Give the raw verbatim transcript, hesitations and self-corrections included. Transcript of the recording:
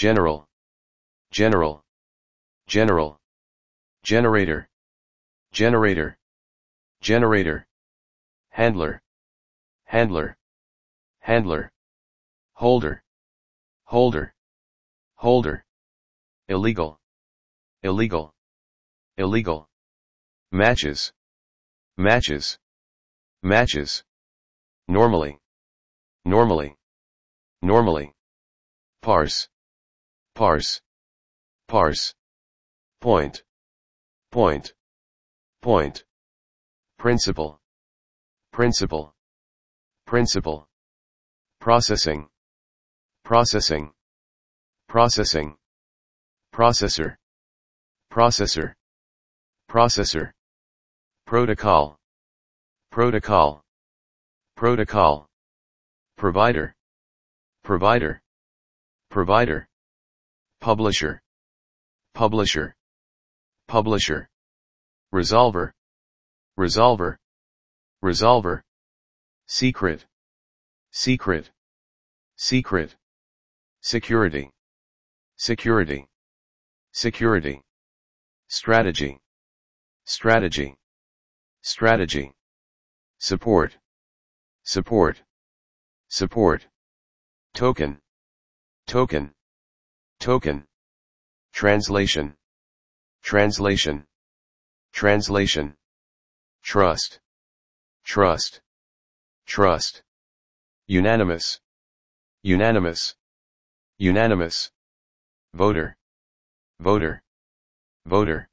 general, general, general, generator, generator, generator, handler, handler, handler, holder, holder, holder, illegal, illegal, illegal, matches, matches, matches, normally, normally, normally, parse, parse, parse, point, point, point, principle, principle, principle, processing, processing, processing, processor, processor, processor, protocol, protocol, protocol, provider, provider, provider, publisher, publisher, publisher, resolver, resolver, resolver, secret, secret, secret, security, security, security, strategy, strategy, strategy, support, support, support, token, token, token, translation, translation, translation, trust, trust, trust, unanimous, unanimous, unanimous, voter, voter, voter,